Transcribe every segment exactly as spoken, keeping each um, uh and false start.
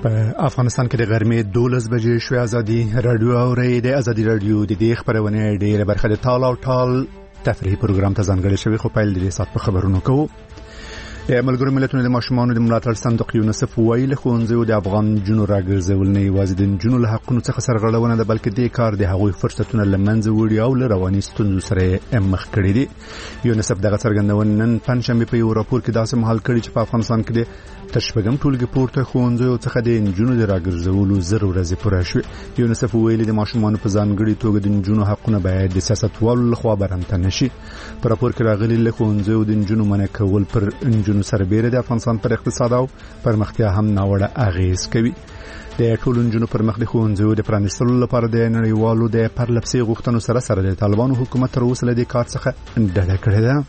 په افغانستان کې د غرمې دولس بجې شوې. ازادي رادیو اوري د ازادي رادیو د دې خبرونه ډېره برخه د ټال او ټال تفریحي پروګرام ته ځانګړې شوی. خو پیل دې سات په خبرونو کوو. د ملګرو ملتونو د ماشومانو د ملاتړ صندوق یونیسف ویلي ښوونځیو د افغان جنونو راګرځول نه یوازې د جنونو له حقونو څخه سرغړونه ده، بلکې د کار د هغوی فرصتونه له منځه وړي او له رواني ستونزو سره مخ کړي دي. یونیسف دغه څرګندونه نن پنځشنبه په یو راپور کې داسې مهال کړي چې په افغانستان کې د تشبګم ټولګي پورته ښوونځیو څخه د جنونو د راګرځولو زر ورځې پوره شوې. یونیسف ویلي د ماشومانو په ځانګړي توګه د جنونو حقونه باید د سیاستوالو لخوا برمته نشي. په راپور کې راغلي له ښوونځیو د جنونو منع کول پر جنونو سره بیره د افغانستان پر اقتصاد او پرمختیا هم ناوړه اغیز کوي. د ټولو جنونو پرمخ د ښوونځیو د پرانیستلو لپاره د نړیوالو د پرلپسې غوښتنو سره سره د طالبانو حکومت تر اوسه له دې کار څخه ډډه کړې ده.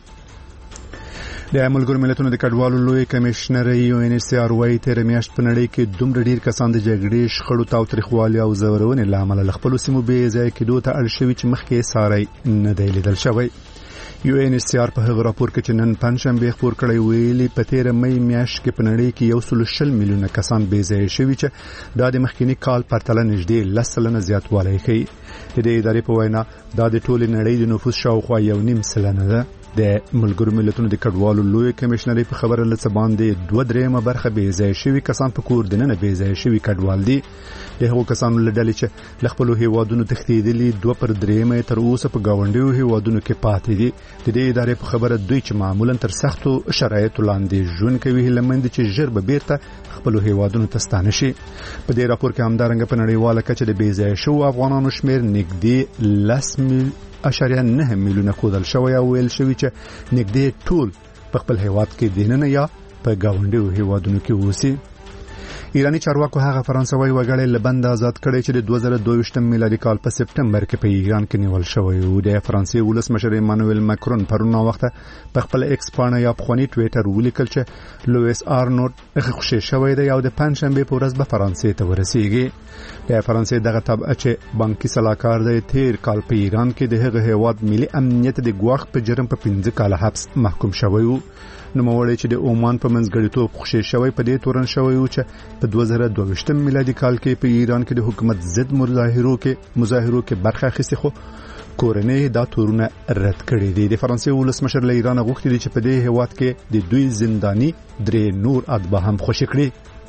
د ملګرو ملتونو د کډوالو لوی کمشنر یو ان ایچ سی آر وايي تیر میاشت په نړۍ کې دومره ډیر کسان د جګړې شخړو تاوتریخوالي او زورونې لامل خپل سیمو به ځای کېدو ته اړ شوي چې مخکې ساري نه دی لیدل شوی. یو ان ایچ سی آر په هغه راپور کې چې نن پنځشنبه خبر کړی ویلي په تیر مې میاشت کې په نړۍ کې یو سل شل میلیونه کسان به ځای شوي چې دا د مخکینی کال پرتله نږدې لس سلنه زیاتوالی ښیي. د دې ادارې په وینا دا د ټول نړۍ د نفوس شاوخوا یو نیم سلنه ده. د ملګرو ملتونو د کډوالو لوی کمشنري په خبره لڅ باندې دوه درېمه برخه به ځای شوي کسان په کور دننه به ځای شوي کډوال دي. د هغو کسانو له ډلې چې له خپلو هیوادونو تښتېدلي دوه پر درېمه تر اوسه په ګاونډیو هیوادونو کې پاتې دي. د دې ادارې په خبره دوی چې معمولا تر سختو شرایطو لاندې ژوند کوي هیلمند چې ژر به بیرته خپلو هیوادونو ته ستانه شي. په دې راپور کې همدارنګه په نړیواله کچه د بې ځای شوو افغانانو شمیر نږدې لس اشاریه نه میلیونه خودل شوی او ویل شوی چې نږدې ټول په خپل هیواد کې دیننه یا په گاونډیو هیوادونو کې اوسي. ایرانی چارواکو هغه فرانسوي وګړی له بند آزاد کړي چې د دوه زره دوه ویشتم میلادي کال په سپټمبر کې په ایران کې نیول شوی و. د فرانسې ولسمشر ایمانوئل ماکرون پرون وخت په خپل ایکس باندې یا په خونی ټوئیټر ولیکل چې لوئیس آرنولد خوشی شوی دی او د پنځشنبه په ورځ به فرانسې ته ورسیږي. د فرانسې دغه تبع چې بانکي صلاحکار دی تیر کال په ایران کې د هغه هیواد ملي امنیت د ګواښ په جرم په پنځه کاله حبس محکوم شوی و. نو موړی چې د عمان په منځګړیتوب خوشی شوی په دې تورن شوی و چې په دوه زره دوه ویشتم میلادي کال کې په ایران کې د حکومت ضد مظاهرو کې مظاهرو کې برخه اخیستې خو کورنۍ دا تورونه رد کړي دي. د فرانسې ولسمشر له ایران غوښتي چې په دې هیواد کې د دوی زنداني درې نور اتباع هم خوشی کړي.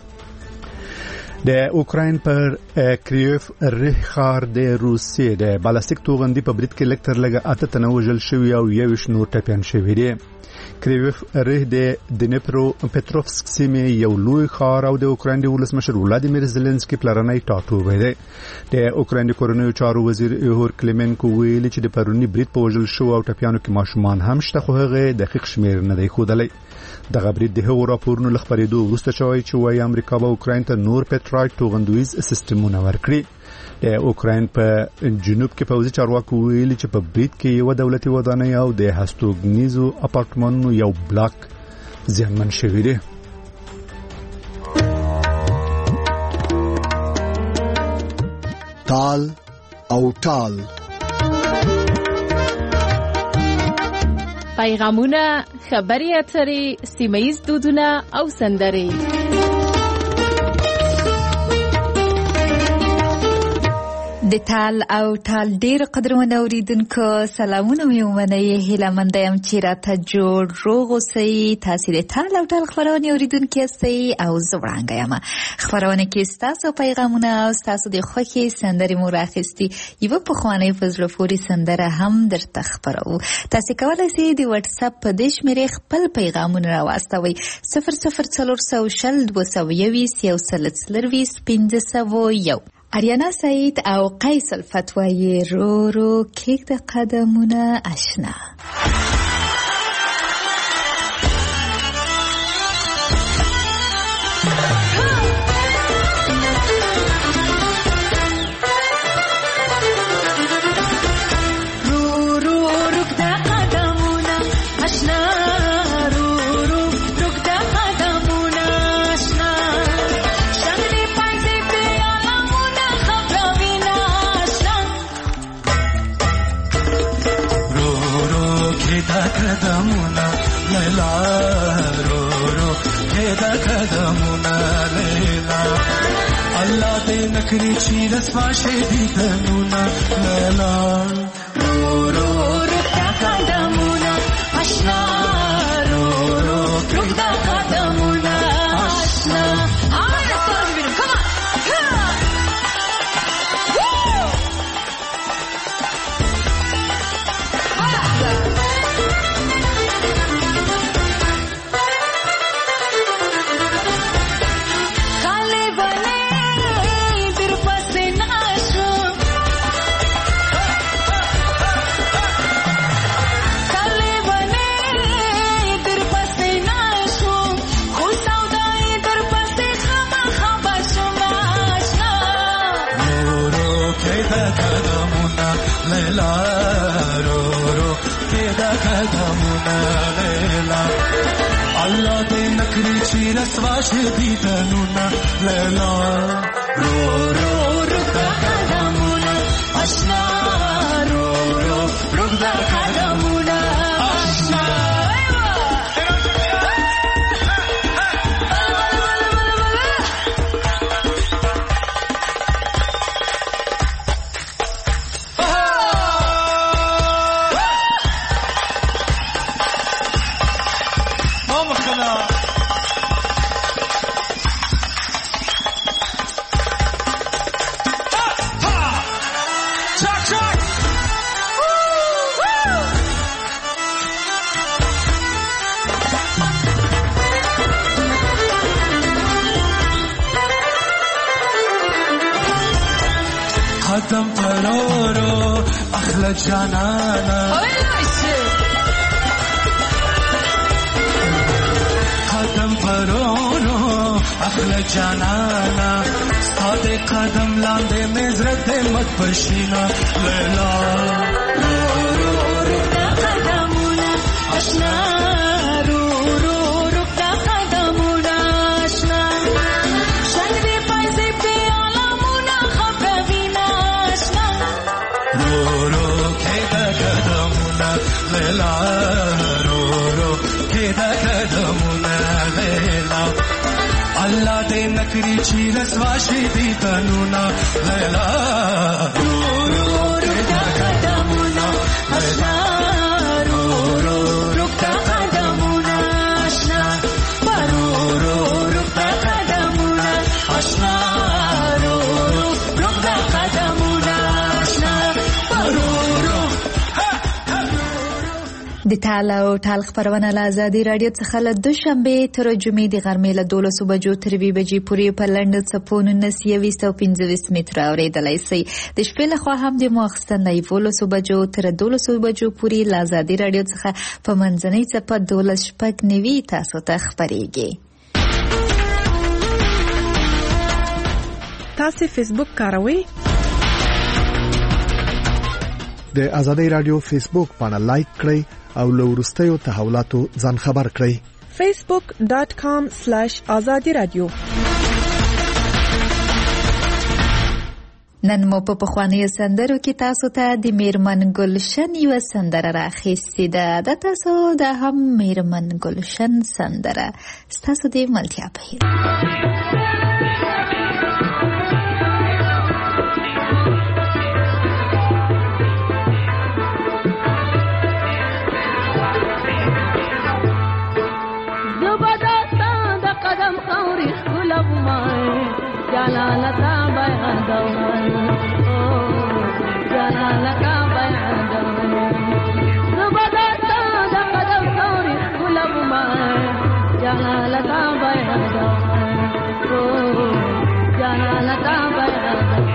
د اوکراین پر کریف ریح ښار د روسیې د بالستیک توغندي په برید کې لکتر لګه اته تنه وژل شوي او یو شنور ټپيان شوي دي. کریف ریح د دنیپرو پټروفسک سیمې یو لوی ښار او د اوکراین د ولسمشر ولادیمیر زيلنسکي پلرنۍ ټاټوبی دی. د اوکراین د کورنیو چارو وزیر ایهور کلیمنکو ویلي چې د پرونی برید په وژل شو او ټپيانو کې ماشومان هم شته خو هغه دقیق شمیر نه دی ښودلی. دغه برید د هغو راپورونو له خبرېدو وروسته شوی چې وايي امریکا به اوکراین ته نور پټرایټ توغندویز سیستمونه ورکړي. د اوکراین په جنوب کې پوځي چارواکو ویلي چې په برید کې یو دولتي ودانۍ او د هستوګنیزو اپارټمنونو یو بلاک زیانمن شوی دی. تال او ټال پیغامونه، خبري اترې، سیمه‌ییز دودونه او سندرې. د تال او ټال ډیر قدرونه اوریدونکو سلامونه مې ومنئ. هیله مند یم چې راته جوړ روغ اوسئ. تاسو د تال او ټال خبرونه اوریدونکو یاستئ او زه وړاندې یم. خبرونه کې ستاسو پیغامونه او ستاسو د خوښې سندرې مو راخستي. یو پخوانی فزله پوری سندره هم درته خبرو. تاسو کولای شئ د واتس اپ په دې شمیرې خپل پیغامونه راواستوئ. صفر صفر څلور سوه شل دوه سوه یوویشت یو سل څلرویشت پنځه سوه یو. آریانا سعید او قیس الفتوایی رو رو کیک د قدمونه آشنا. لیلا رو رو کې د قدمونه لیلا الله دې نکړي چې رسوا شي دې تنونه لیلا رو رو رو د قدمونه آشنا رو رو رو د قدمونه آشنا Allah de nakri chira swashdi tanuna lela ro ro ro da kadamuna ashna ro ro ro da kadamuna ashna قدم پرورو اخلا جانانا قدم پرورو اخلا جانانا ساده قدم لاندے مزرد مت پشینا لیلا رو رو رو دا قدمونا اشنا رو رو رو دا قدمونا اشنا شنبی پایزی پی آلامونا خبروینا اشنا رو رو که دا قدمونا لیلا رو رو که دا قدمونا لیلا Allah de nakri chiras vashi di tanuna lela ro ro ro da kadamuna ashna ro ro ro da kadamuna ashna ro ro ro da kadamuna ashna ro ro ro da kadamuna ashna ro ro د تعال او تعال خبرونه له ازادي رادیو څخه له دوشنبه تر جمعې د غرمې له دولسو بجو تر وی بجې پورې په لنډ څپونو نسیوي سو پنځه متر اورېدلای شي د شپې له خوا هم د مخستن له دولسو بجو تر دولسو بجو پورې له ازادي رادیو څخه په منځنۍ څپه دولس شپږ نوي تاسو ته خبرېږي. تاسو فیسبوک کاروئ؟ د ازادي رادیو فیسبوک باندې لایک کړئ او له وروستیو تحولاتو ځان خبر کړئ. facebook dot com slash azadi radio. نن مو په پخوانیو سندرو کې تاسو ته د میرمن ګلشن یو سندره راخیستې ده. د تاسو د هم میرمن ګلشن سندره ستاسو د ملتیا په هیله. قدم خوري خلب ماي جلالتا بيان دوان جلالتا بيان دوان زبدتا دا قدم خوري خلب ماي جلالتا بيان دوان جلالتا بيان دوان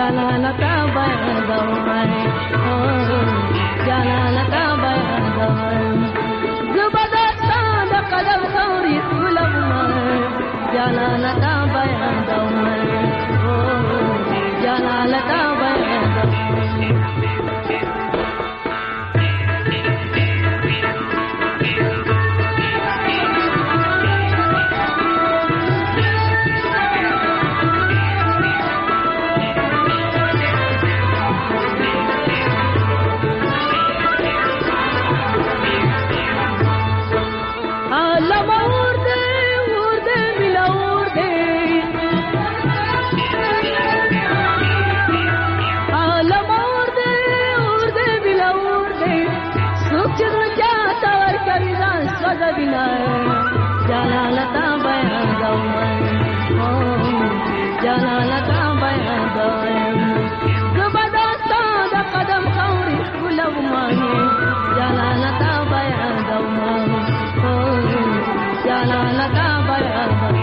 جلالتا بیانوم جلالتا بیانوم زبردستا د قدم خوري ګلوم جلالتا بیانوم جلالتا بیانوم جلالتا بیانوم جلالتا بیانوم زبردستا د قدم خوري ګلوم جلالتا بیانوم جلالتا بیانوم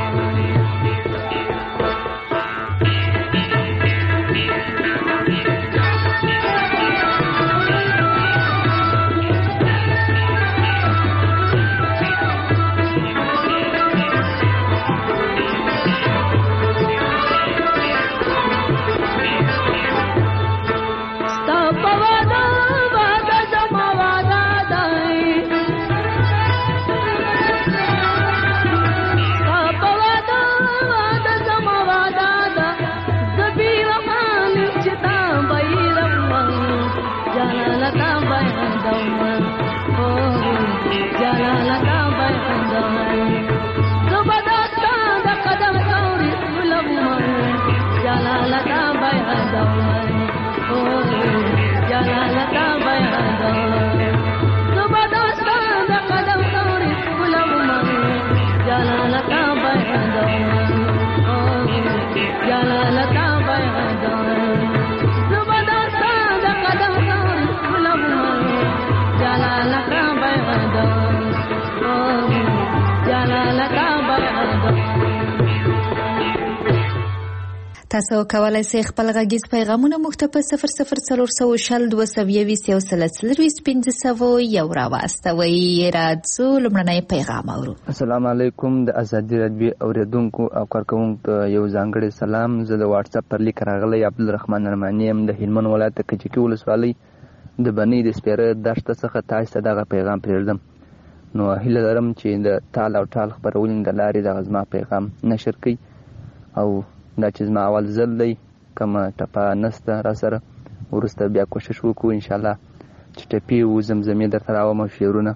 تاسو کولای شئ خپل غږیز پیغامونه موږ ته په صفر صفر څلور سوه شل دوه سوه یویشت یو سل څلرویشت پنځه سوه یو راواستوئ. راځو لومړنی پیغام اورو. السلام علیکم. د ازادي راډیو اوریدونکو او کارکوونکو ته یو ځانګړی سلام. زه د واتس اپ پر لیک راغلی عبدالرحمن ارماني یم د هلمند ولایت د کجکي ولسوالۍ د بنۍ د سپیره دښته څخه تاسو ته دغه پیغام پرېږدم. نو هیله لرم چې د ټال او ټال خپرونې د لارې دغه زما پیغام نشر کړئ او دا چې زما اول ځل دی کومه ټپه نسته را سره وروسته بیا کوشش وکړو انشاءالله چې ټپې و زمزمې درته راوم او شعرونه.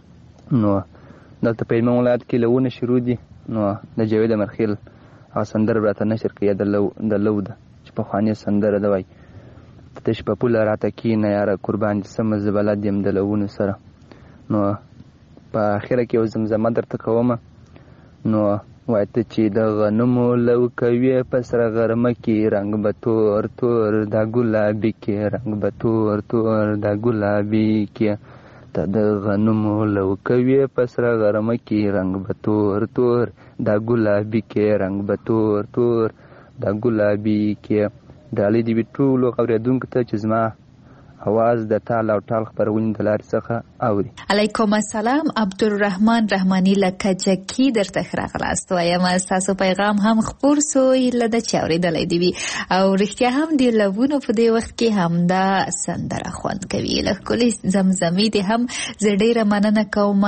نو دلته په هلمند ولایت کې له ونه شروع دي. نو د جاوید امرخیل هغه سندره به راته نشر کړي د لو د لو ده چې پخوانۍ سندره ده وایي تش په پوله راته کښېنه یاره قربان دې سمه زه بلد یم د لونو سره. نو په اخره کې یو زمزمه درته کومه. نو وایي ته چې د غنمو لو کوې په سره غرمه کې رنګ به تور تور دا ګلابي کې رنګ به تور تور دا ګلابي کې ته د غنمو لو کوې په سره غرمه کې رنګ به تور تور دا ګلابي کې رنګ به تور تور دا ګلابي کې. ډالۍ دې وي ټولو اورېدونکو ته چې زما اواز د ټال او ټال خپرونې د لارې څخه اوري. علیکم السلام. عبدالرحمن رحماني له کجکي درته ښه راغلاست وایم. ستاسو پیغام هم خپور سو هیله ده چې اورېدلی دې وي او رښتیا هم د لوونو په دې وخت کې همدا سندره خوند کوي. له ښکلې زمزمې دې هم زه ډېره مننه کوم.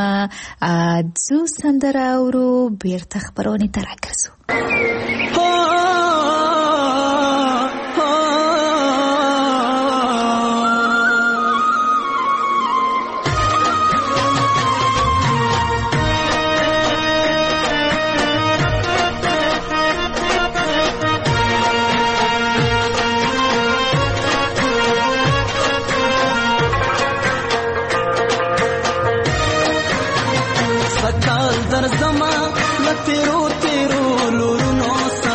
ځو سندره اورو بیرته خپرونې ته راګرځو. تیرو تیرو لورونو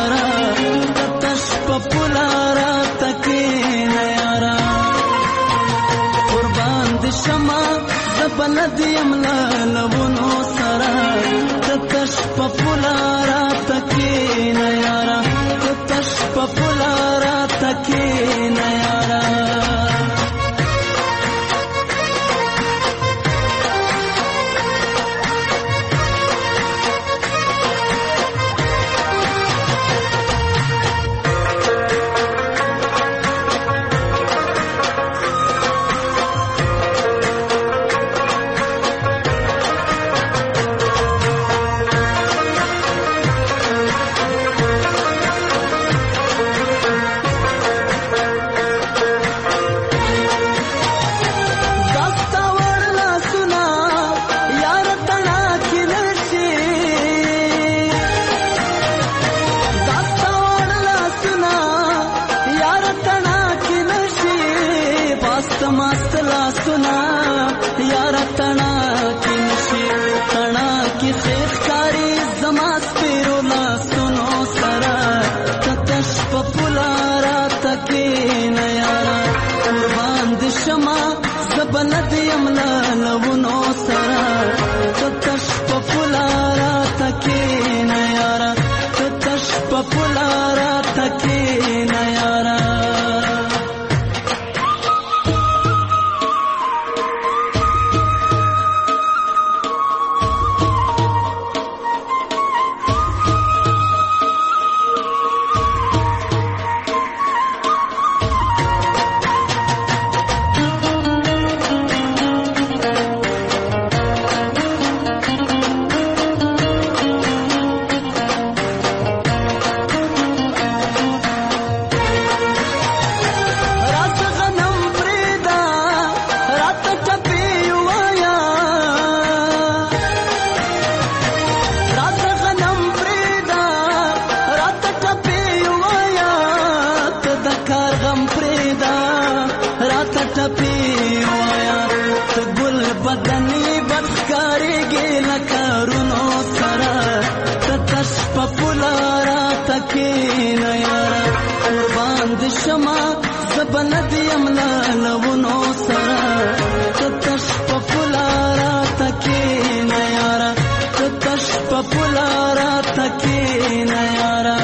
تکینا یارا قربان د شما زبند یملا لونو سرا تتش پپولارا تکینا یارا تتش پپولارا تکینا یارا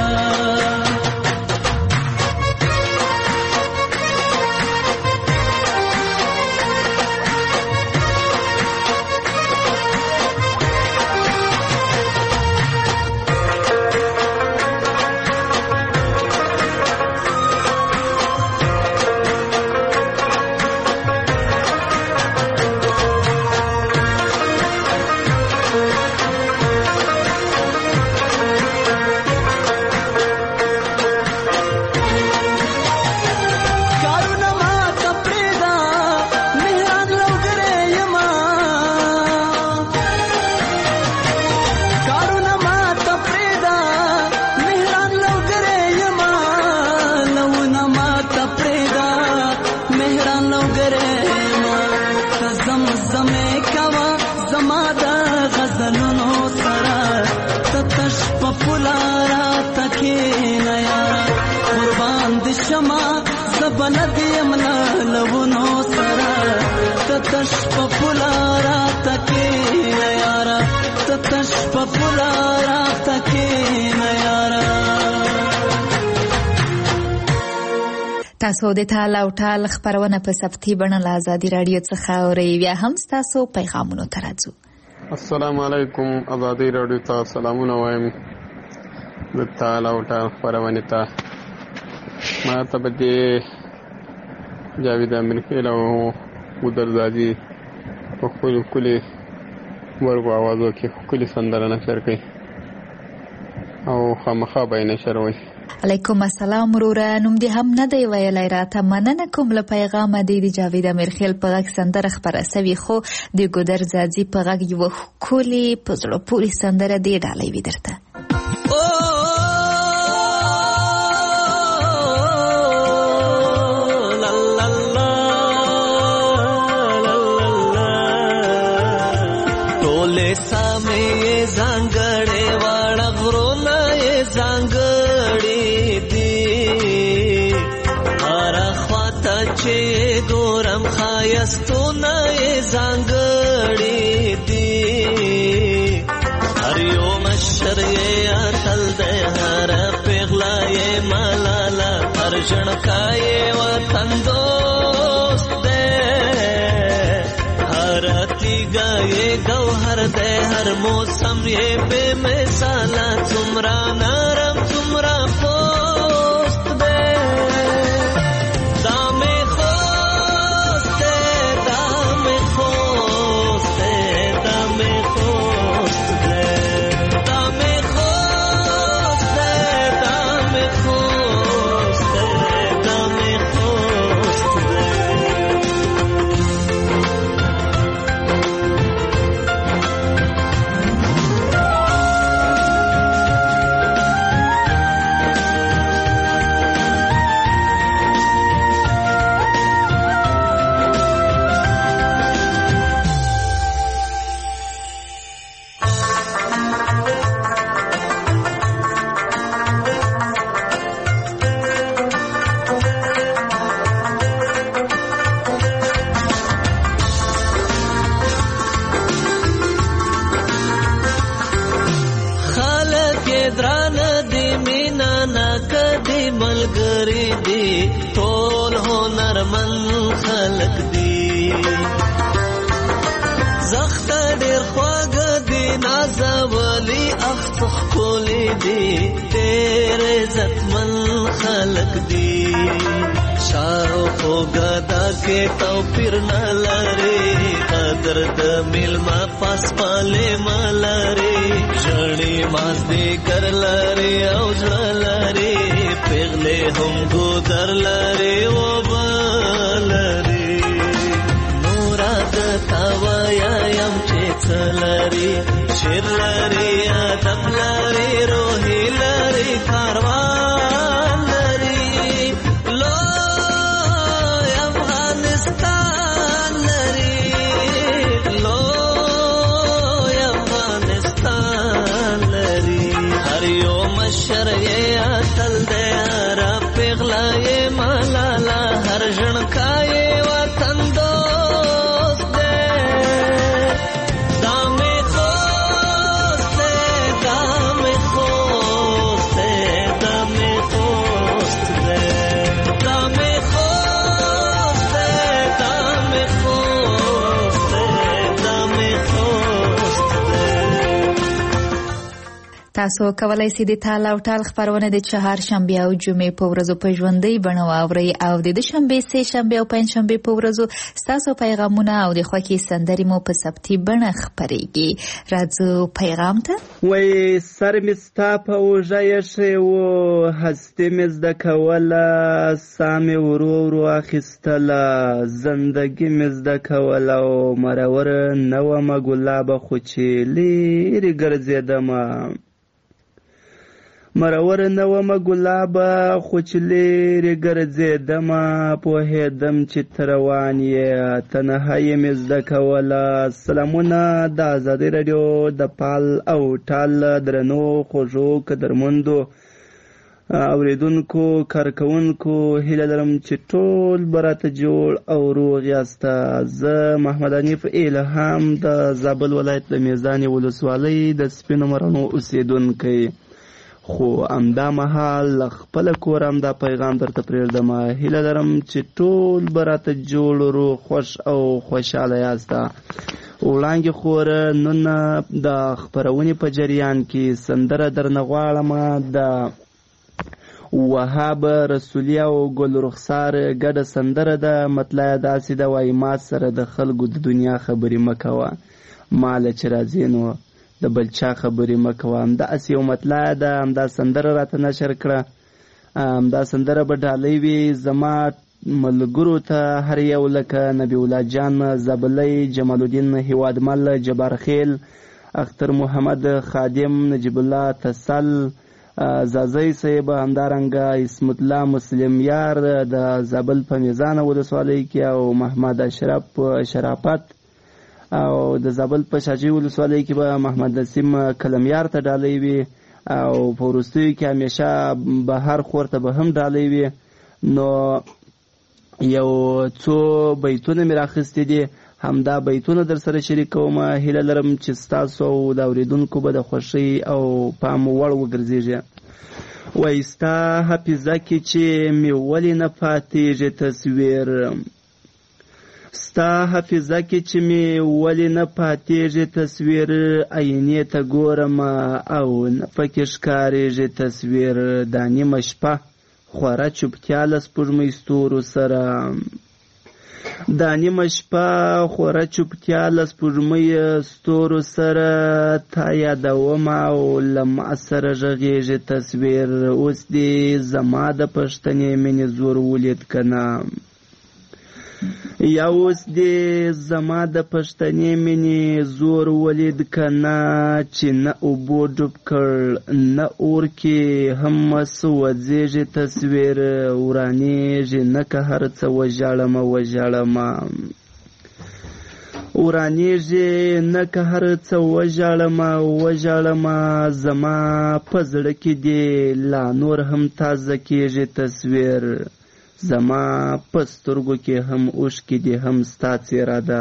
تتش پپولارا تکینا یارا تتش پپولارا تکینا یارا تاسو د ټال او ټال خبرونه په سبتي بڼه له ازادي رادیو څخه اورئ. بیا هم تاسو پیغامونو ته راځو. السلام علیکم. ازادي رادیو ته سلامونه وایم. د ټال او ټال خبرونه ته ما ته به جاوید امرخیل او ودرزادي په خپل کلی ورغو आवाजو کې کلی سندره نشر کوي او خامخا به نشر وي. علیکم السلام وروره. نوم دې هم نه دی ویلی راته. مننه کوم له پیغامه دی د جاوید امرخیل په غږ سندره خپره سوي خو د ګودرزادي په غږ یوه ښکلې په زړه پورې سندره دې ډالۍ وي درته. ګورم خایستونه زنګړې دي هر یو مشر یې اتل ده هر پیغلا یې ملالا هر ژړکا یې وطن دوست ده هر تیګا یې ګوهر ده هر موسم یې بے مثال څومره نرم څومره پوست ده توپیر نه لري قدر د ملما پاس پاله ملري ژړې ماس دې کر لري او ځړ لري پیغلې هم ګودر لري و بلري نور د تاویا يم چې څلري شیر لري ادب لري روحي لري کاروان لري Yo مشر یې اتل دی را پیغلا یې ملالا هر ژړکا یې وطن دوست دی دا مې خوست دی دا مې خوست دی دا مې خوست دی دا مې خوست دی دا مې خوست دی دا مې خوست دی. تاسو کولای شئ د تال او ټال خبرونه د چهار شنبه او جمعې په ورځو په ژوندۍ بڼه واورئ او د دوشنبه سه شنبه او پنځ شنبه په ورځو ستاسو پیغامونه او د خوښۍ سندرې مو په ثبتي بڼه خپرېږي. راځو پیغام ته. وای سر مې ستا په اوږه ایښی و هستي مې زده کوله ساه مې ورو ورو اخیستله زندګي مې زده کوله او مرور نه ومه ګلابه خو چې لیرې ګرځېدمه مرور نه ومه ګلابه خو چې لیرې ګرځېدمه پوهېدم چې ته روان یې تنهایي مې زده کوله. سلامونه د ازادۍ راډیو د پال او ټال درنو خوږو قدرمندو اوریدونکو کارکوونکو هیله لرم چې ټول به راته جوړ او روغ یاسته. زه محمد حنیف الهام د زابل ولایت د میزانې ولسوالۍ د سپینو مرانو اوسېدونکی خو همدا مهال له خپله کوره همدا پیغام درته پرېږدم. هیله لرم چې ټول به راته جوړ روغ خوښ او خوشحاله یاسته. وړاندې خوره نن د خپرونې په جریان کې سندره درنه غواړم د وهاب رسولي او ګل رخسار ګډه سندره ده. مطلع یې داسې ده وایي ما سره د خلکو د دنیا خبرې مه کوه ماله چې راځې نو د بل چا خبرې مه کوه. همداسې یو مطلع ده همدا سندره راته نشر کړه. همدا سندره به ډالۍ وي زما ملګرو ته هر یو لکه نبی الله جان زابلی جمال الدین هیوادمل جبار خیل اختر محمد خادم نجیب الله تسل زازی صاحب همدارنګه اسمت الله مسلم یار د زابل په میزانه ولسوالۍ کې او محمد اشرف شرافت او د زابل په شاجوی ولسوالۍ کې به محمد نسیم کلمیار ته ډالۍ وي او په وروستیو کې همیشه بهر خور ته به هم ډالۍ وي. نو یو څو بیتونه مې راخیستي دي همدا بیتونه در سره شریکوم. هیله لرم چې ستاسو او د اوریدونکو به د خوښۍ او پام وړ وګرځېږي. وایي ستا حافظه کې چې مې ولې نه پاتېږي تصویر ستا حافظه کې چې مې ولې نه پاتېږي تصویر آینې ته ګورم او نه پکې ښکارېږي تصویر دا نیمه شپه خوره چوپتیا له سپوږمۍ ستورو سره دا نیمه شپه خوره چوپتیا له سپوږمۍ ستورو سره تا یادوم او له ما سره غږېږي تصویر اوس دې زما د پښتنې مینې زور ولید که نه یا اوس دې زما د پښتنې مینې زور ولید که نه چې نه اوبو ډوب کړ نه اور کې هم سوځېږي تصویر ورانېږي نه که هر څه وژاړمه وژاړمه ورانېږي نه که هر څه وژاړمه وژاړمه زما په زړه کې دې لا نور هم تازه کېږي تصویر زما په سترګو کې هم اوښکې دي هم ستا څېره ده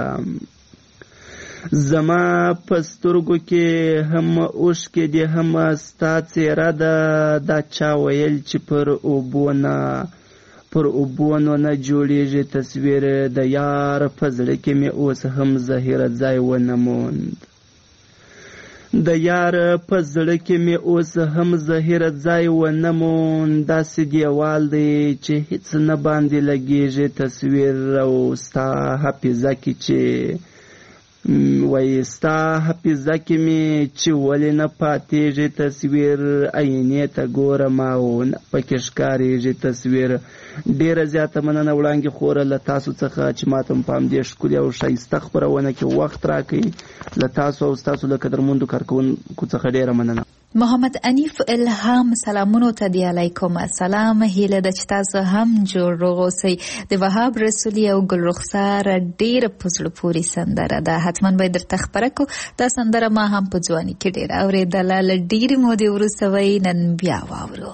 زما په سترګو کې هم اوښکې دي هم ستا څېره ده دا چا ویل چې پر اوبو نه پر اوبو نه جوړېږي تصویر د یار په زړه کې مې اوس هم ظاهره ځای ونه موند د یار په زړه کې مې اوس هم ظاهره ځای ونه موند داسې دیوال دی چې هیڅ نه باندې لګېږي تصویر او ستا حافظه کې چې وایي ستا حافظه کې مې چې ولې نه پاتېږي تصویر آینې ته ګورم او نه پکې ښکارېږي تصویر. ډېره زیاته مننه وړاندې خوره له تاسو څخه چې ماته هم په همدې ښکلې او ښایسته خپرونه کې وخت راکوئ. له تاسو او ستاسو له قدرمندو کارکوونکو څخه ډېره مننه. محمد انیف الهام سلامونو ته دی علیکم السلام. هیله ده چې تاسو هم جوړ روغ اوسئ. د وهاب رسولي او ګل رخسار ډېره په زړه پورې سندره ده، حتما باید درته خپره کړو. دا سندره ما هم په ځواني کې ډېره اورېدله، له ډېرې مودې وروسته وایي نن بیا واورو.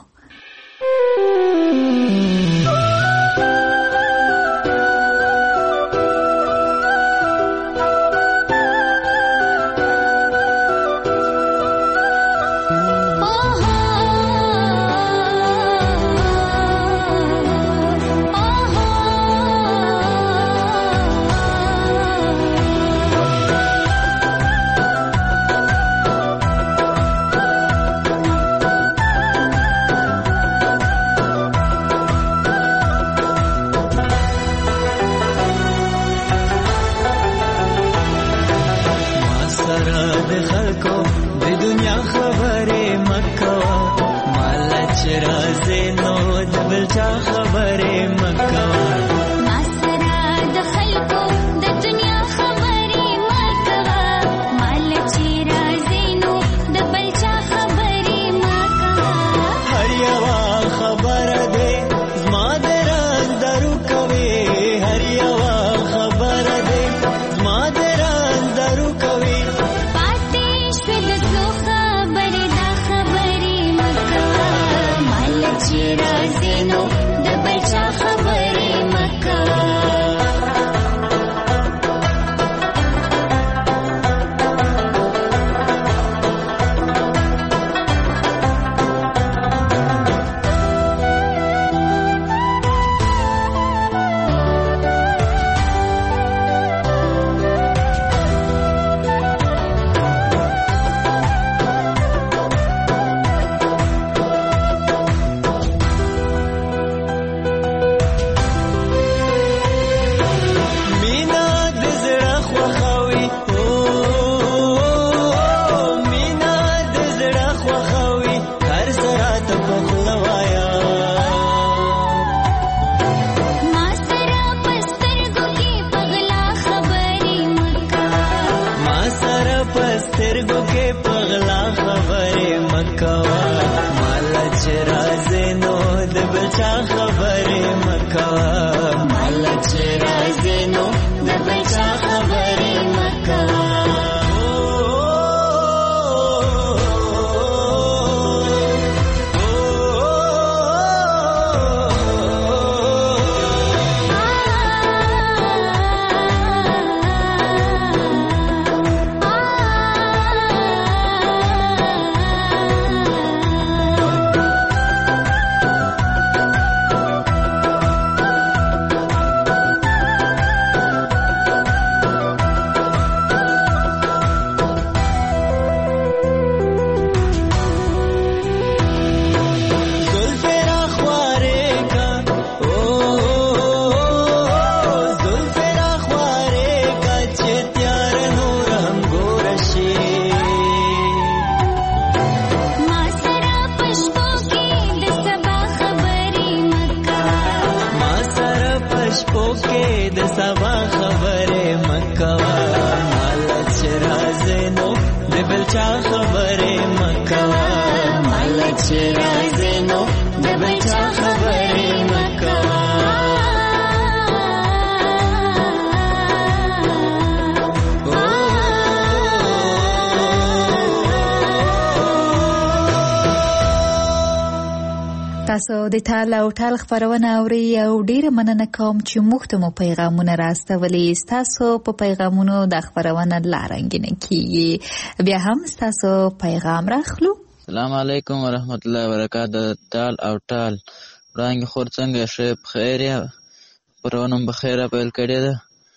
تاسو د تال او ټال خبرونه اوري او ډیره مننه کوم چې موږ ته مو پیغامونه راستولي. تاسو په پیغامونو د خبرونه لارنګینه کیږي. بیا هم تاسو پیغام راخلو. السلام علیکم ورحمت الله وبرکاته. تال او ټال وړاندې خور څنګه شې؟ بخیر یا پرونم بخیر پیل کړی ده.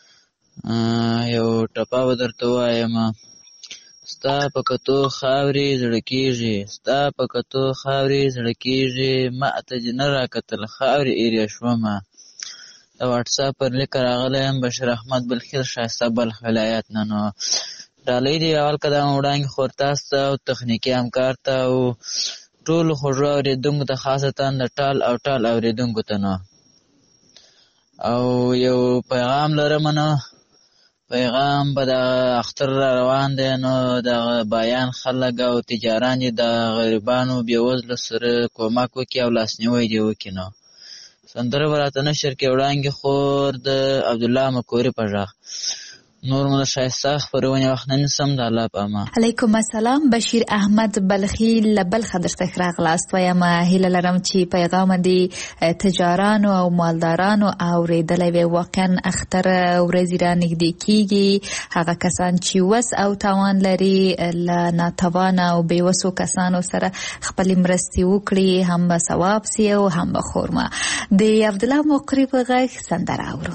یو ټپه درته وایم. ستا په کتو خاورې زړه کېږي، ستا په کتو خاورې زړه کېږي، ما ته دې نه راکتل خاورې ایرې شومه. د واټساپ پر لیک راغلی یم بشیر احمد بلخیل ښایسته بلخ ولایت نه. نو ډالۍ دې اول قدم وړاندې خور تاسو ته او تخنیکي همکار ته او ټولو خوږو اورېدونکو ته، خاصتا د ټال او ټال اورېدونکو ته. نو او یو پیغام لرم. نو پیغام به د اختر را روان دی، نو د بایان خلک او تجاران دي د غریبانو بېوزلو سره کومک وکړي او لاسنیوی دې وکړي. نو سندره به راته نشر کړي وړانګې خور د عبدالله مکوري په غږ. نور مو د ښایسته خپرونې وخت نه نیسم، د الله په امان. علیکم السلام. بشیر احمد بلخي له بلخه درته ښه راغلاست. وایم هیله لرم چې پیغام دې تجارانو او مالدارانو اورېدلی وي. واقعا اختر ورځې را نږدې کېږي. هغه کسان چې وس او توان لري له ناتوانه او بېوسو کسانو سره خپلې مرستې وکړي، هم به ثواب سي او هم به خورما. د عبدالله مقری په غږ سندره اورو.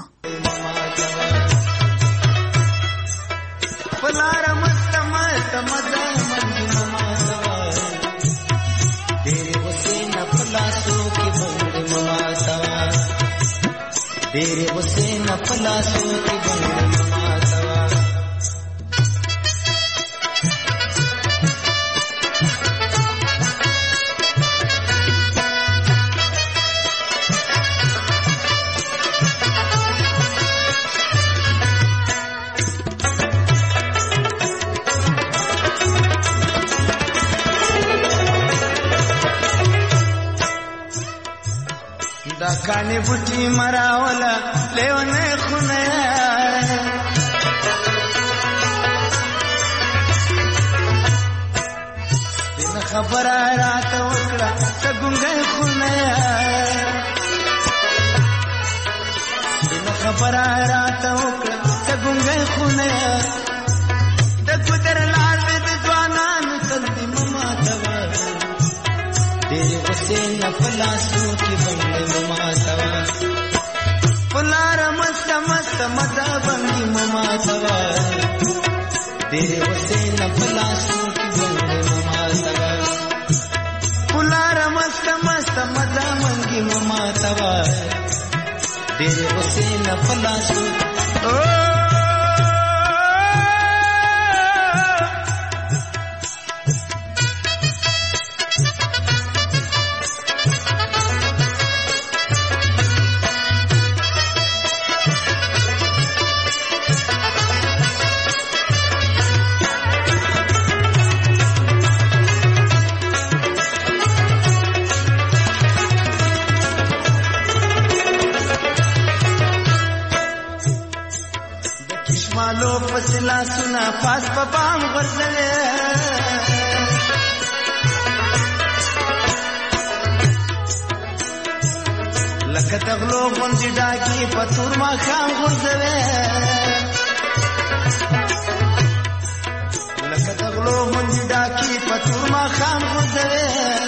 پلار مست مست مزا منگی مما سوار تیرے حسین پلاسوں کی بنگڑی مما سوار تیرے حسین پلاسوں کی بنگڑی مما سوار دا کانی بوٹی مراولا لیونے خونیا دین خبر رات وکڑا تگنگے خونیا دین خبر رات وکڑا تگنگے خونیا دگو در لار بید دوانان کندی مما دوا تیرے حسین پلاسوں کی بنگڑی مما سوار پلار مست مست مزا بنگی مما سوار تیرے حسین پلاسوں کی بنگڑی مما سوار پلار مست مست مزا بنگی مما سوار تیرے حسین پلاسوں مالو پسلا سنا پاس پپام غرزلے لکت اغلو غنجی ڈاکی پتور ما خام غرزلے لکت اغلو غنجی ڈاکی پتور ما خام غرزلے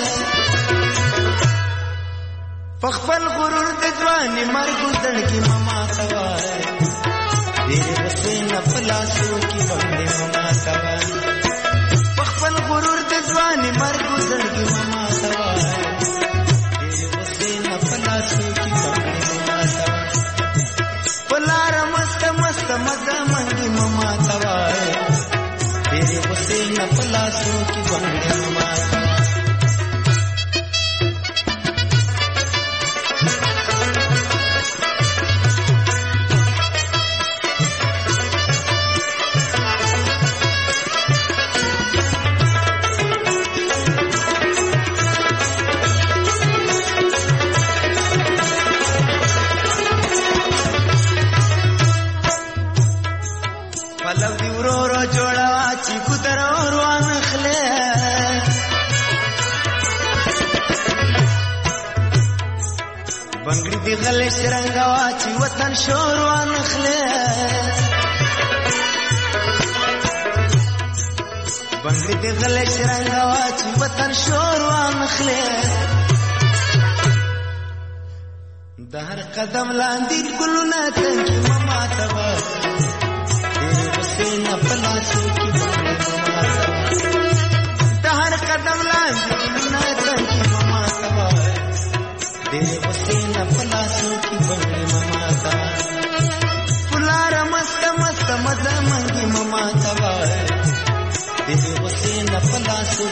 پخپل غرور دجوانی مرگوزن کی مما سوائے تیرے حسین پلاسوں کی بنگڑی مما سوار پخپل غرور دجوانی مرگوزن کی مما سوار تیرے حسین پلاسوں کی بنگڑی مما سوار پلار مست مست مزا منگی مما سوار تیرے حسین پلاسوں کی بنگڑی مما سوار بنگڑی دی غلے شرنگا واچی وطن شوروان خلے بنگڑی دی غلے شرنگا واچی وطن شوروان خلے دہر قدم لاندی گلونا تنکی مما تبا تیرے حسین پلاسوں کی بنگڑی مما تبا دہر قدم لاندی گلونا تنکی مما تبا تیرے حسین پلاسوں کی بنگڑی مما سوار پلار مست مست مزا منگی مما سوار تیرے حسین پلاسوں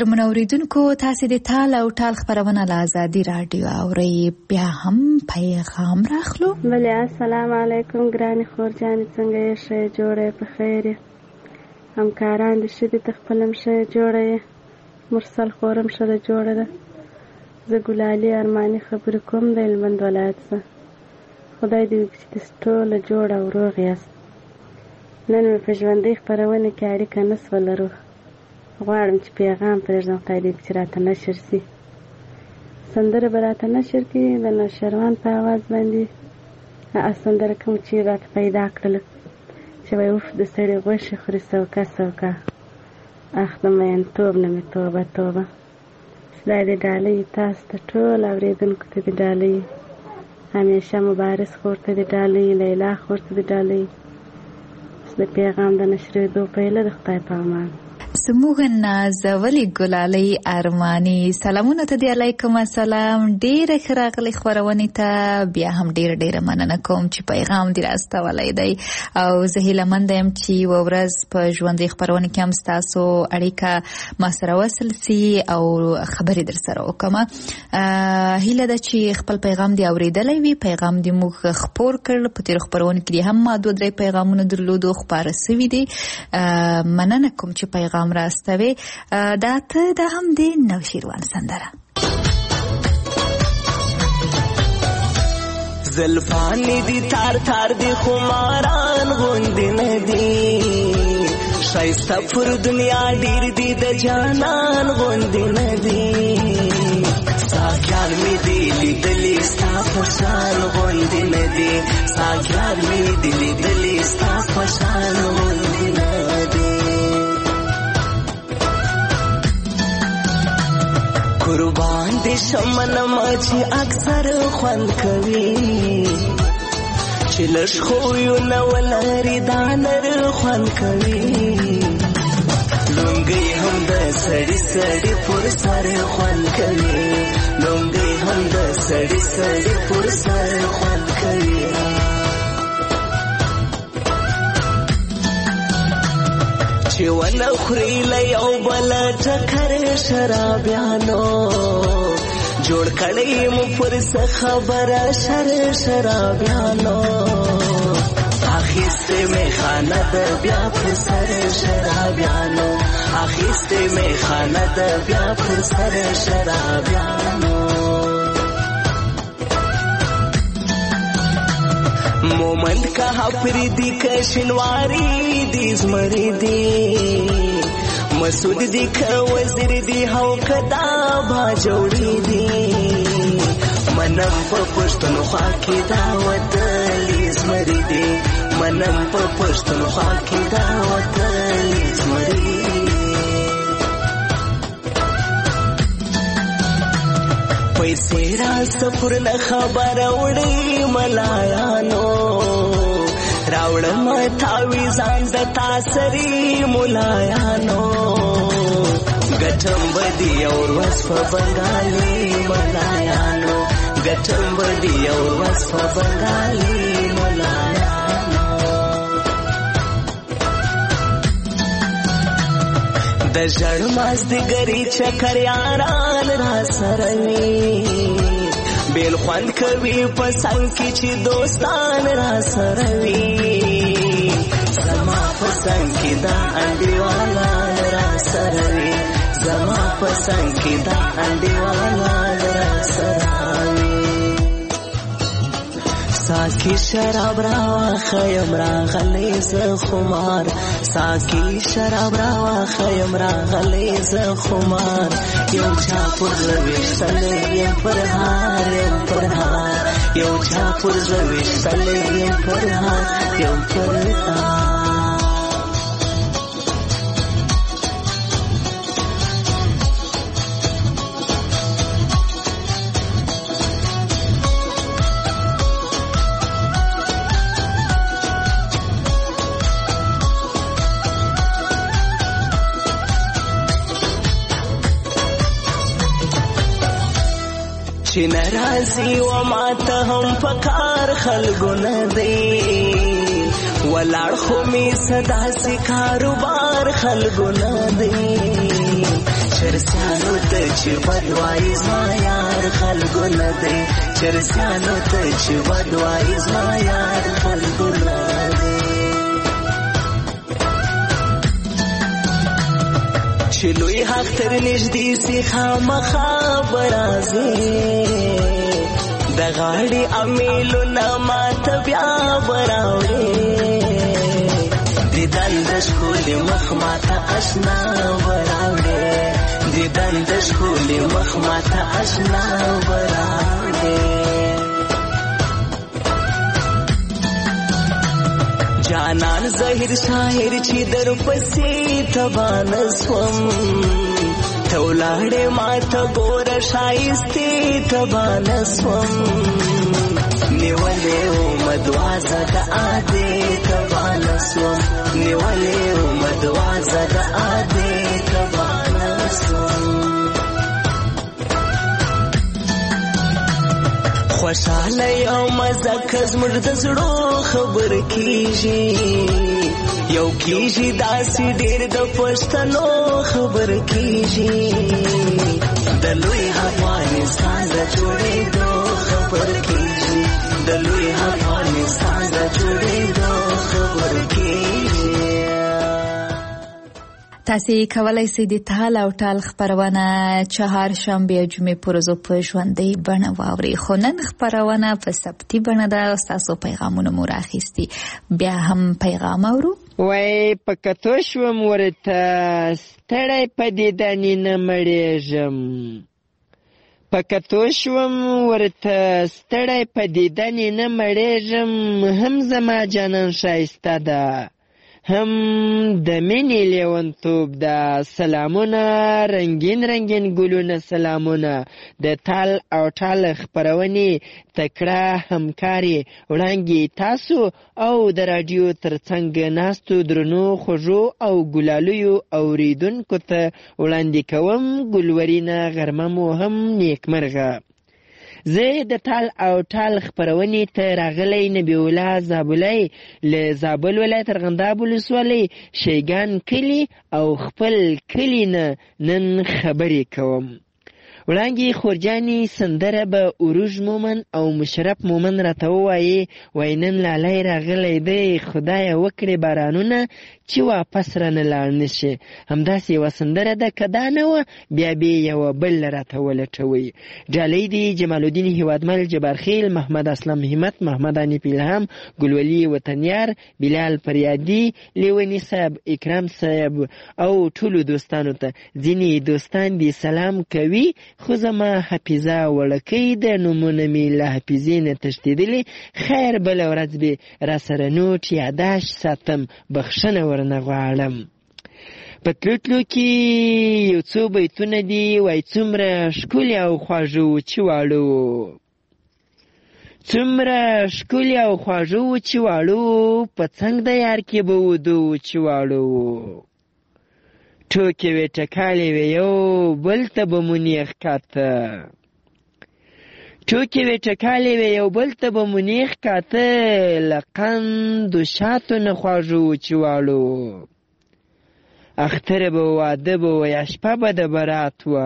قدرمن اوریدونکو تاسو د تال او ټال خبرونه له آزادي رادیو اورئ. بیا هم پیغام راخلو. بله السلام علیکم ګرانې خورجانې، څنګه یې؟ ښه یې؟ جوړه یې؟ په خیر یې؟ همکاران دې ښه دي؟ ته خپله هم ښه یې؟ جوړه یې؟ مرسل خور هم ښه ده جوړه ده. زه ګلالي ارماني خبرې کوم د هلمند ولایت څخه. خدای دې وکړي چې تاسو ټوله جوړ او روغ یاست. نن مې په ژوندۍ خپرونه کې اړیکه نه سوه لرو. غواړم چې پیغام پرېږدم، خدای دې وکړي چې راته نشر سي. سندره به راته نشر کړي د نوشروان په اواز باندې. هغه سندره کوم چې راته پیدا کړله چې وایي اوف د سړي غوښې خوري سوکه سوکه، اخ د مینتوب نه مې توبه توبه. خدای دې ډالۍ تاسو ته ټول اورېدونکو ته دې ډالۍ، همیشه مبارز خور ته دې ډالۍ، لیلا خور ته دې ډالۍ. د پیغام د نشرېدو پیله د خدای په امان. زموږ نازولې ګلالۍ ارماني سلامونه ته دی. علیکم السلام. ډېره ښه راغلې خپرونې ته. بیا هم ډېره ډېره مننه کوم چې پیغام دې راستولی دی او زه هیلهمنده یم چې یوه ورځ په ژوندۍ خپرونې کې هم ستاسو اړیکه ما سره وصل سي او خبرې در سره وکړم. هیله ده چې خپل پیغام دې اورېدلی وي. پیغام دې موږ خپور کړ. په تېرو خپرونو کې دې هم ما دوه درې پیغامونه درلودو خپاره سوي دي. مننه کوم چې پیغام راستوي. دا ته دا هم دی نوشیروان سندره. زلفانی دی تار تار دی خماران غوندی ندی، شایسته پر دنیا ډیر دی د جانان غوندی ندی. ساکیان می دی لیدلی ستا پشان غوندی ندی، ساکیان می دی لیدلی ستا پشان غوندی ندی. قربان دې شمنم چې اکثر خوند کوي، چې لږ خویو نه ولري دا نر خوند کوي. لونګۍ هم د سړي سړي پر سر خوند کوي، لونګۍ هم د سړي سړي پر سر خوند کوي. چې ونه خوري له یو بل ټکر شرابیانو، جوړ کړی مو پر څه خبره شر شرابیانو. اخیستې مې خانه د بیا پر سر شرابیانو، اخیستې مې خانه د بیا پر سر شرابیانو. مومند کا پری دی کشنواری دی زمری دی، مسعود دی که وزیر دی هو کدا با جوړی دی. منم په پښتونخوا کې دا وطن زمری دی، منم په پښتونخوا کې دا وطن زمری دی. پیسې را سفر نه خبر وړي ملایانو، راوړم تاویزان د تاسري ملایانو. ګټم بدي اور وس په بنګالي ملایانو، ګټم بدي اور وس په بنګالي ملایانو. د ژړ مازدیګري چکر یاران را سره وي، بیل خوند کوي په څنګ کې چې دوستان را سره وي. زما په څنګ کې دا انډیوالان را سره وي، زما په څنګ کې دا انډیوالان را سره وي. ساکی شراب را خیم را غلی ز خمار، ساکی شراب را خیم را غلی ز خمار. یو چا پر روشتل یم پر هار یم پر هار، یو چا پر روشتل یم پر هار یم پر هار. چې ناراضي و ماته هم پکار خلګو نه دی، ولاړ خو می صدا سي کاروبار خلګو نه دی. چرسیانو ته چې بدوایي زما یار خلکو نه دی چرسیانو ته چې بدوایي زما یار خلکو نه دی چې لوی حق تر نږدې سي خامخا به راځي د غاړې امیلونه ماته بیا به راوړې دیدن د ښکلي مخ ماته اشنا به راوړې دیدن د ښکلي مخ ماته اشنا به راوړې جانان ظاهر شاعر چې در پسې تبانه سوم ته ولاړې ماته ګوره ښایستې تبانه سوم نیولې ومه دوازه د ادې تبانه سوم نیولې ومه دوازه د ادې تبانه سوم خوشحاله یو مزه که زموږ د زړو خبر کېږي یو کېږي داسې ډېر د پښتنو خبر کېږي د لوی افغانستان د جوړېدو خبر کېږي د لوی افغانستان د جوړېدو خبر کېږي تاسې کولی سئ د تال او ټال خپرونه چهارشنبې او جمعې په ورځو په ژوندۍ بڼه واورئ خو نن خپرونه په ثبتي بڼه ده او ستاسو پیغامونه مو راخیستي بیا هم پیغام اورو وای په کتو شوم ورته ستړی په دیدنې نه مړېږم په کتو شوم ورته ستړی په دیدنې نه مړېږم هم زما جانان ښایسته ده هم د مینې لیونتوب ده سلامونه رنګین رنګین ګلونه سلامونه د تال او ټال خپرونې تکړه همکارې وړاندې تاسو او د راډیو ترڅنګ ناستو درنو خوږو او ګلالیو اوریدونکو ته وړاندې کوم ګلورینه غرمه مو هم نیکمرغه زه د تال او ټال خپرونې ته راغلی نبی الله زابلی له زابل ولایت ارغنداب ولسوالۍ شیګان کلي او خپل کلي نه نن خبرې کوم وړاندې خورجانې سندره به عروج مومن او مشرف مومن راته ووایي وایي نن لالی راغلی دی خدایه وکړې بارانونه چې واپس رانه لاړ نه شي همداسې یوه سندره ده که دا نه وه بیا بې یوه بل راته ولټوئ ډالۍ دي جمال الدین هیوادمل جبارخیل محمد اسلم همت محمد حنیف الهام ګلولي وطنیار بلال فریادي لیوني صاحب اکرام صاحب او ټولو دوستانو ته ځینې دوستان دي سلام کوي خو زما حافظه وړکۍ ده نومونه مې له حافظې نه تښتېدلې خیر بله ورځ به راسره نوټ یاداشت ساتم بخښنه ورنه غواړم په تلو تلو کې یو څو بیتونه دي وایي څومره ښکلي او خواږه وو چې واړه وو څومره ښکلي او خواږه وو چې واړه وو په څنګ د یار کې به ودو چې واړه وو ټوکې وې ټکالې وې یو بل ته به مو نیغ کاته ټوکې وې ټکالې وې یو بل ته به مو نیغ کاته له قندو شاتو نه خواږه وو چې واړه وو اختر به واده به وایه شپه به د برات وه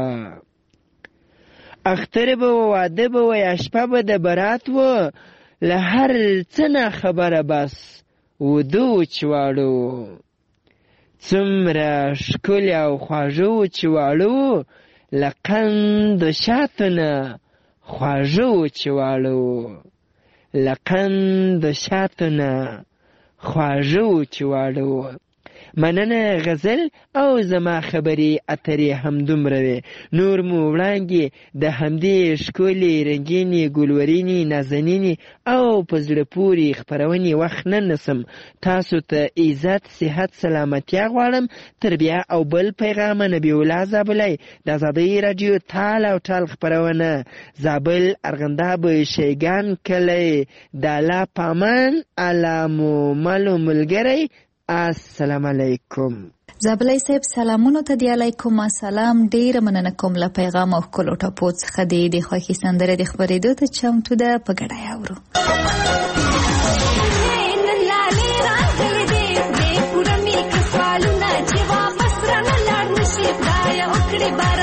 اختر به واده به وایه شپه به د برات وه له هر څه نه خبره بس وده وو چې واړه وو څومره ښکلي او خواږه وو چې واړه وو له قندو شاتو نه خواږه وو چې واړه وو له قندو شاتو نه خواږه وو چې واړه وو مننه غزل او زما خبرې اترې همدومره وې نور مو وړاندې د همدې ښکلې رنګینې ګلورینې نازنینې او په زړه پورې خپرونې وخت نه نسم تاسو ته عزت صحت سلامتیا غواړم تر بیا او بل پیغامه نبی الله زابلی د ازادۍ راډیو تال او ټال خپرونه زابل ارغنداب شیګان کلی دالا پامان علامو ملو ملګری السلام علیکم زابلی صاحب سلامونو ته دی علیکم السلام ډیره مننه کوم له پیغام او ښکلو ټپو څخه دی د خوښې سندره د خپرېدو ته چمتو ده په ګډه یې اورو Bye.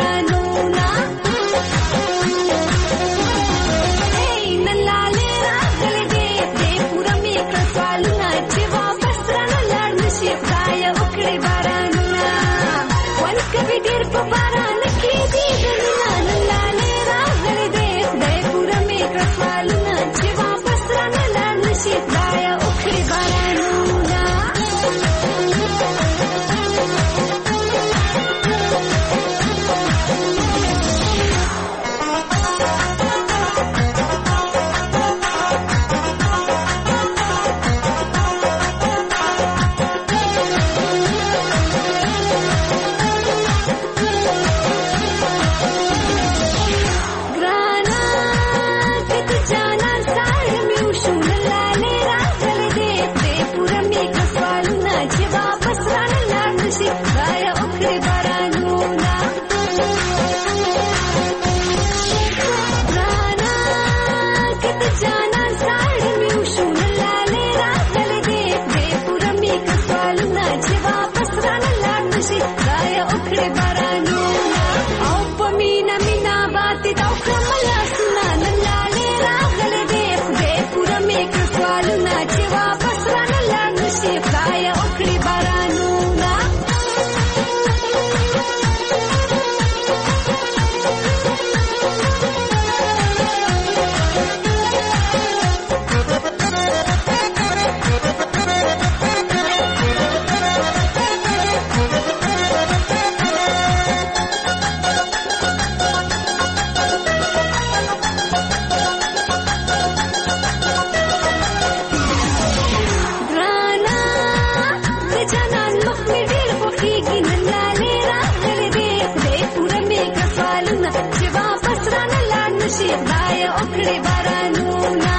وکړې بارانونه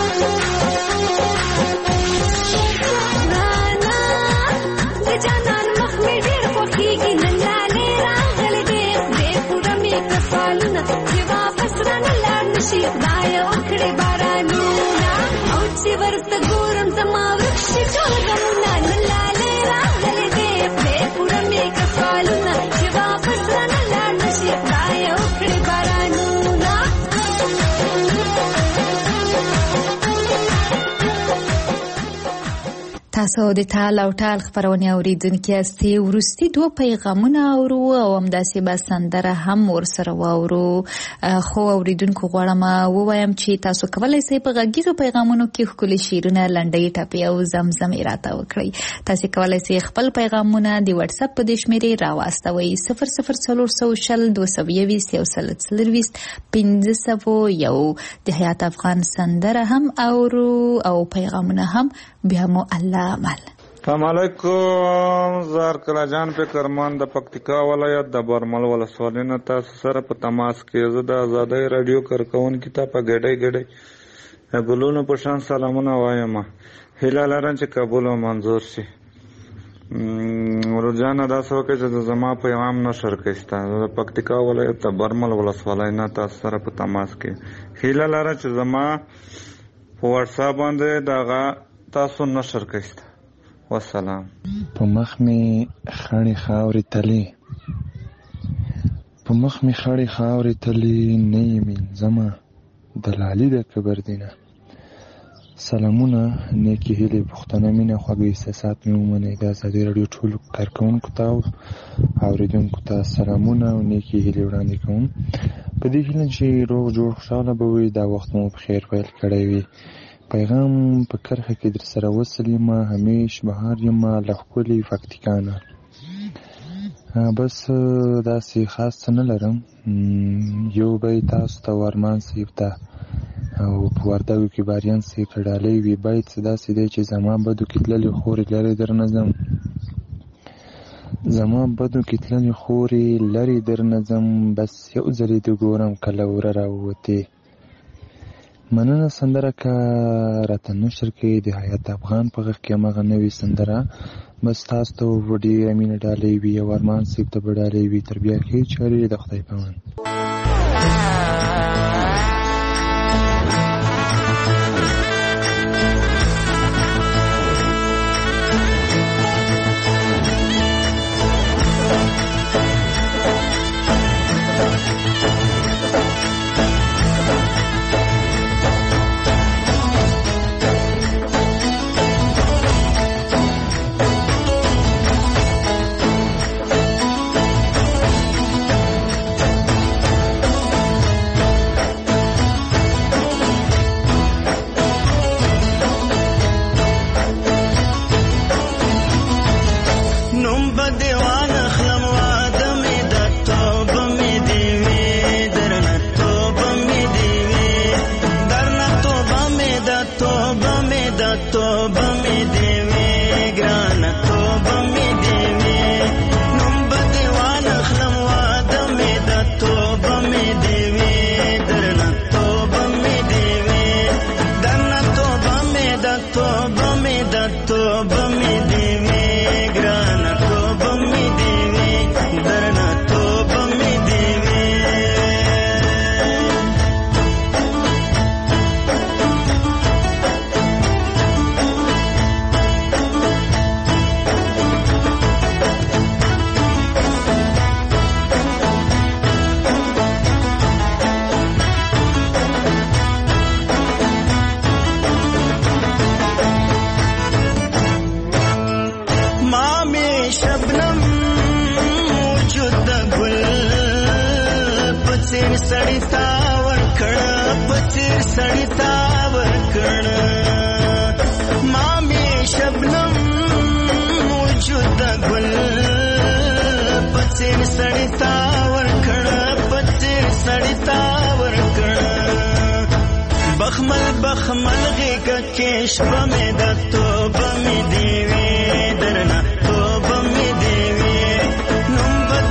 رانا د جانان مخ مې ډېر خوښېږي نن لالې راغلې دې خدای پوره مې که سوالونه چې واپس رانه لاړ نشي خدایه وکړې بارانونه او چې ورته ګورم زما ورک شي ټول غمونه نن لالې راغلې دې خدای پوره مې که سوالونه چې واپس رانه لاړ نشي خدایه وکړې بارانونه تاسو د تال او ټال خبرونه اوریدونکو یاستئ. وروستي دوه پیغامونه اورو او همداسې به سندره هم ورسره واورو. خو اوریدونکو غواړم ووایم چې تاسو کولی شئ په غږیزو پیغامونو کې ښکلي شعرونه لنډۍ ټپې او زمزمې راته وکړئ. تاسو کولی شئ خپل پیغامونه د واتس اپ په دې شمېرې راواستوئ صفر صفر څلور سوه شل دوه سوه یویشت یو سل څلرویشت پنځه سوه یو. د حیات افغان سندره هم اورو او پیغامونه هم. بیا مو الله عمل. السلام علیکم. زار کلا جان په کرمان د پکتیکا ولایت د برمل ولسوالۍ نه تاسو سره په تماس کې زه د آزادۍ رادیو کارکونکو ته په ګډۍ ګډۍ ګلونو په شان سلامونه وایم. هیله لرم چې قبول او منظور شي. ورجانه دا څه وکړي چې زما پیغام نشر کړئ. د پکتیکا ولایت د برمل ولسوالۍ نه تاسو سره په تماس کې هیله لرم چې زما په واتس اپ باندې دغه تاسو نشر کړئ. والسلام. په مخ می خړې خاورې تلې په مخ می خړې خاورې تلې نه یې مینځمه دلالي د کبر دینه. سلامونه نیکې هیلې پښتنه مینه خوږې احساسات مې ومنئ. د ازادۍ راډیو ټولو کارکوونکو ته او اورېدونکو ته سلامونه او نیکې هیلې وړاندې کوم په دې هیله چې روغ جوړ خوشحاله به وي. دا وخت مو په خیر پیل کړی وي. پیغام په کرښه کې در سره وصل یم. همیش بهار یم له ښکلي پکتیکانه. بس داسې خاص څه نه لرم. یو به یې تاسو ته ورمان صیب ته او په وردګو کې باریان صیب ته ډالۍ وي. باید څه داسې دی چې زما بدو کې تللې خورې لرې در نه ځم زما بدو کې تللې خورې لرې در نه ځم. بس یو ځلې د ګورم کله وره راووتې. مننه. سندره که راته نشر کې د حیات افغان په غږ کې همغه نوې سندره بس تاسو ته ډېره مینه ډالۍ وي او ارمان صیب ته به ډالۍ وي. تر بیا ښې چارې د خدای په امان.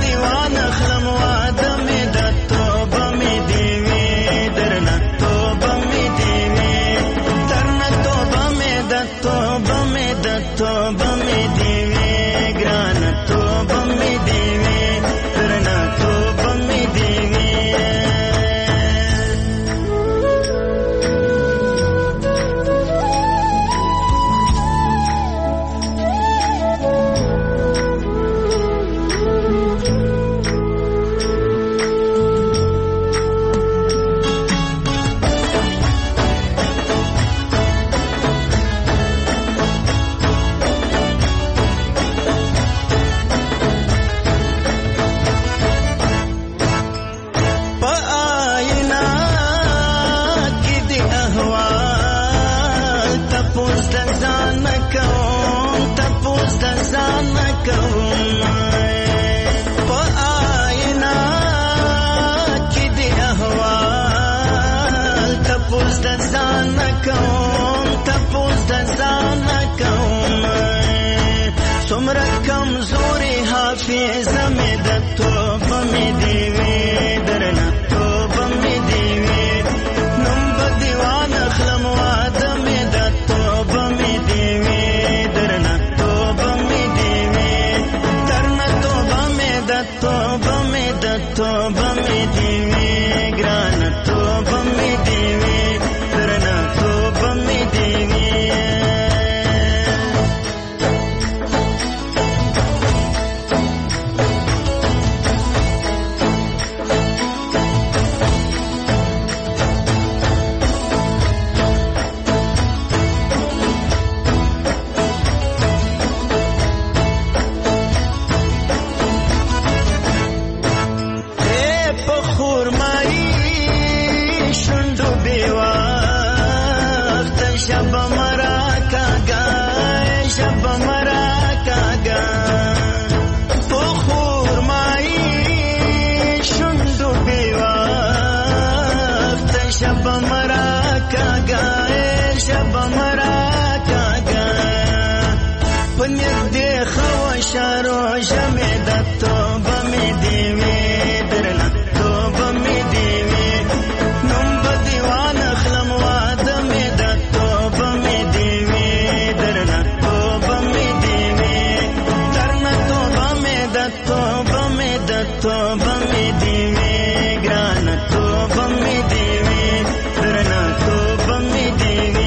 توبه ځان کوم په آینا کې د احوال تپوس د ځان کوم تپوس د ځان کوم څومره کمزوري حافظه مې د توبه مې دی وې درنه توبه مې دی وې نوم به دیوان اخلم واده مې د توبه مې دی وې درنه توبه مې دی وې درنه توبه مې د توبه مې د توبه مې دی وې ګرانه توبه مې دی وې درنه توبه مې دی وې شارو جمع د توبه مې دی وې درنه توبه مې دی وې نوم به دیوان اخلم واده مې د توبه مې دی وې درنه توبه مې دی وې درنه توبه مې د توبه مې د توبه مې دی وې ګرانه توبه مې دی وې درنه توبه مې دی وې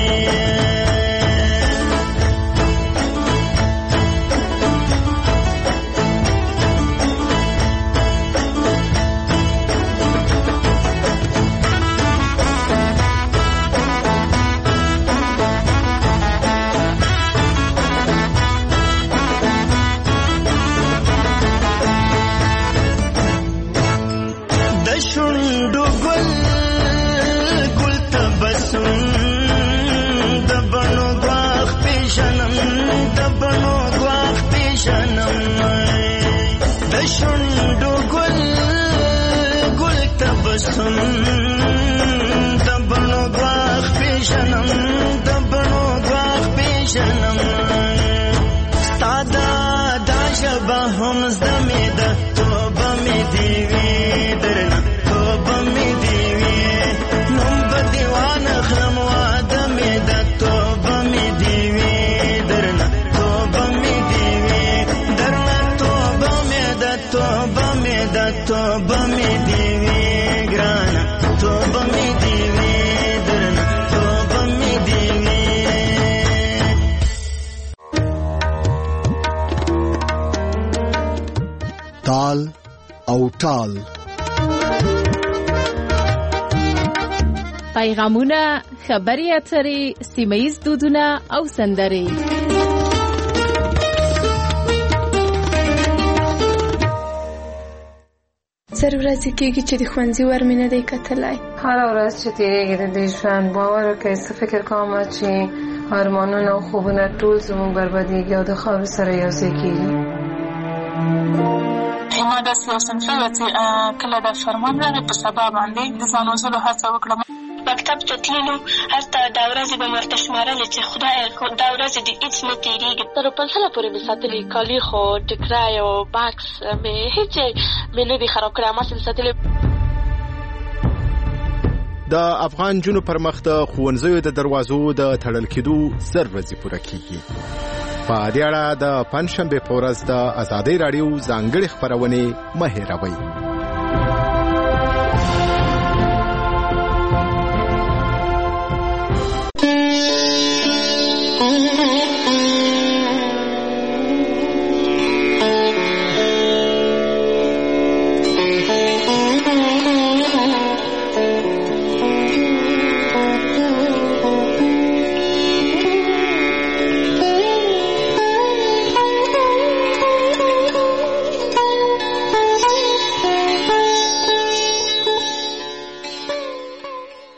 شونډو ګل ګل تبسم د بڼو ګواښ پیژنم د بڼو ګواښ پیژنم ستا دا ژبه هم زده مې ده توبه مې دې وي درنه توبه مې دې وي نوم به دیوان اخلم واده مې ده توبه مې دې وي درنه توبه مې دې وي درنه توبه مې ده توبه مې ده توبه مې دې وي ګرانه توبه مې دې وي درنه توبه مې دې وي تال او ټال پیغامونه خبري اترې سیمه‌ییز دودونه او سندرې سر ورځې کېږي چې د ښوونځي ور مې نه دی کتلی هره ورځ چې تېرېږي د دې ژوند باور وکړئ څه فکر کوم چې ارمانونه او خوبونه ټول زموږ بربادېږي او د خاورو سره یو ځای کېږي ما داسې یو صنفه وه چې کله د فرمان راغی په سبا باندې د ځان وژلو هڅه وکړم مکتب ته تللو هلته دا ورځې به مې ورته شمارلې چې خدایه دا ورځې د هېڅ نه تېرېږي تر پنسله پورې مې ساتلي کالي خو ټکری او بکس مې هېڅ مې نه دي خراب کړی هماسې مې ساتلي د افغان نجونو پر مخ د ښوونځیو د دروازو د تړل کېدو زر ورځې پوره کېږي په دې اړه د پنجشنبې په ورځ د ازادۍ راډیو ځانګړې خپرونې مه هېروئ